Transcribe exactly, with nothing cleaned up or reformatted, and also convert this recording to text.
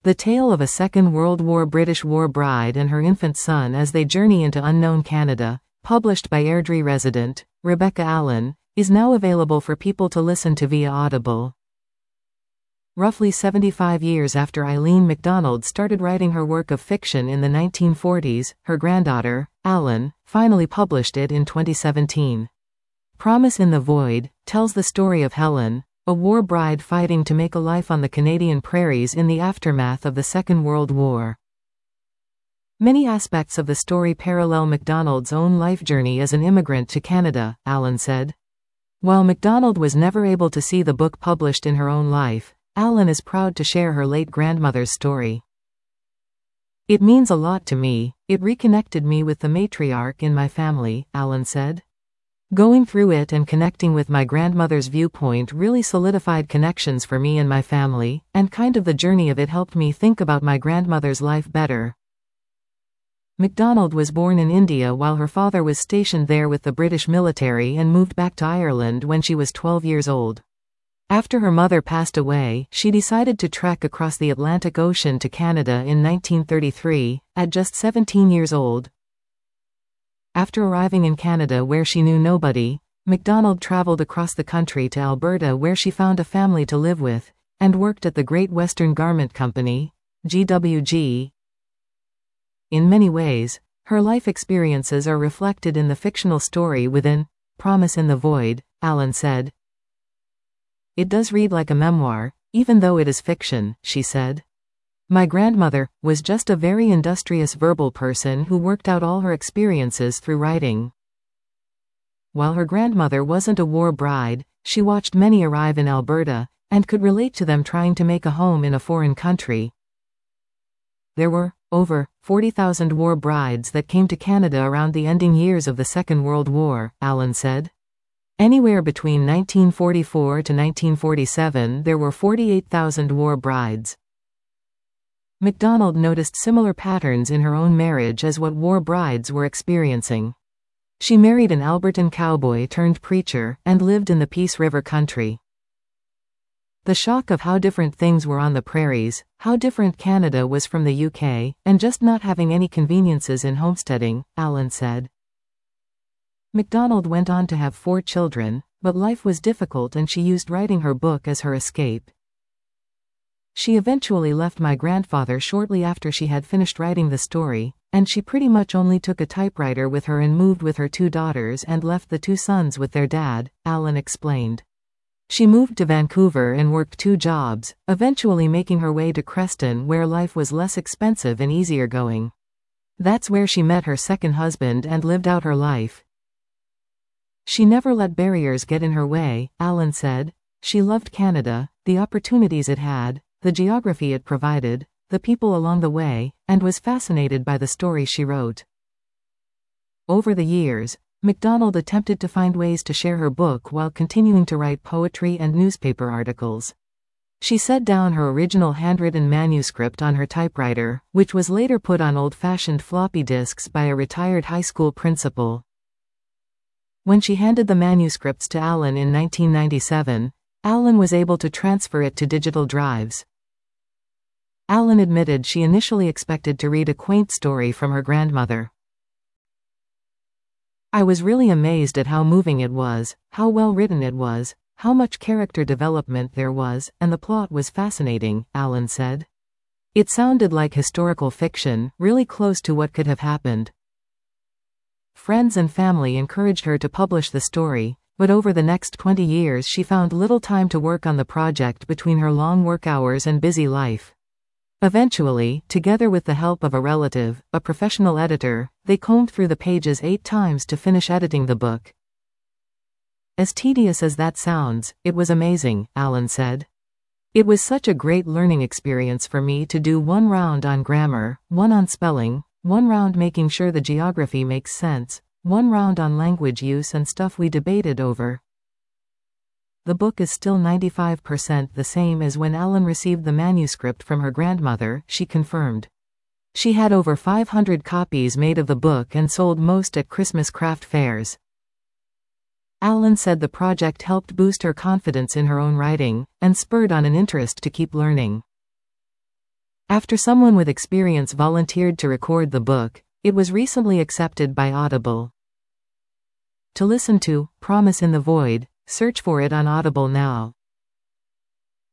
The tale of a Second World War British war bride and her infant son as they journey into unknown Canada, published by Airdrie resident, Rebecca Allen, is now available for people to listen to via Audible. Roughly seventy-five years after Eileen McDonald started writing her work of fiction in the nineteen forties, her granddaughter, Allen, finally published it in twenty seventeen. Promise in the Void tells the story of Helen, a war bride fighting to make a life on the Canadian prairies in the aftermath of the Second World War. Many aspects of the story parallel MacDonald's own life journey as an immigrant to Canada, Allen said. While MacDonald was never able to see the book published in her own life, Allen is proud to share her late grandmother's story. It means a lot to me, it reconnected me with the matriarch in my family, Allen said. Going through it and connecting with my grandmother's viewpoint really solidified connections for me and my family, and kind of the journey of it helped me think about my grandmother's life better. MacDonald was born in India while her father was stationed there with the British military and moved back to Ireland when she was twelve years old. After her mother passed away, she decided to trek across the Atlantic Ocean to Canada in nineteen thirty-three, at just seventeen years old. After arriving in Canada where she knew nobody, MacDonald traveled across the country to Alberta where she found a family to live with, and worked at the Great Western Garment Company, G W G. In many ways, her life experiences are reflected in the fictional story within Promise in the Void, Allen said. It does read like a memoir, even though it is fiction, she said. My grandmother was just a very industrious verbal person who worked out all her experiences through writing. While her grandmother wasn't a war bride, she watched many arrive in Alberta, and could relate to them trying to make a home in a foreign country. There were over forty thousand war brides that came to Canada around the ending years of the Second World War, Allen said. Anywhere between nineteen forty-four to nineteen forty-seven there were forty-eight thousand war brides. MacDonald noticed similar patterns in her own marriage as what war brides were experiencing. She married an Albertan cowboy turned preacher, and lived in the Peace River country. The shock of how different things were on the prairies, how different Canada was from the U K, and just not having any conveniences in homesteading, Allen said. MacDonald went on to have four children, but life was difficult and she used writing her book as her escape. She eventually left my grandfather shortly after she had finished writing the story, and she pretty much only took a typewriter with her and moved with her two daughters and left the two sons with their dad, Allen explained. She moved to Vancouver and worked two jobs, eventually making her way to Creston where life was less expensive and easier going. That's where she met her second husband and lived out her life. She never let barriers get in her way, Allen said. She loved Canada, the opportunities it had, the geography it provided, the people along the way, and was fascinated by the story she wrote. Over the years, MacDonald attempted to find ways to share her book while continuing to write poetry and newspaper articles. She set down her original handwritten manuscript on her typewriter, which was later put on old-fashioned floppy disks by a retired high school principal. When she handed the manuscripts to Allen in nineteen ninety-seven, Allen was able to transfer it to digital drives. Allen admitted she initially expected to read a quaint story from her grandmother. I was really amazed at how moving it was, how well written it was, how much character development there was, and the plot was fascinating, Allen said. It sounded like historical fiction, really close to what could have happened. Friends and family encouraged her to publish the story, but over the next twenty years she found little time to work on the project between her long work hours and busy life. Eventually, together with the help of a relative, a professional editor, they combed through the pages eight times to finish editing the book. As tedious as that sounds, it was amazing, Allen said. It was such a great learning experience for me to do one round on grammar, one on spelling, one round making sure the geography makes sense, one round on language use and stuff we debated over. The book is still ninety-five percent the same as when Allen received the manuscript from her grandmother, she confirmed. She had over five hundred copies made of the book and sold most at Christmas craft fairs. Allen said the project helped boost her confidence in her own writing, and spurred on an interest to keep learning. After someone with experience volunteered to record the book, it was recently accepted by Audible. To listen to Promise in the Void, search for it on Audible now.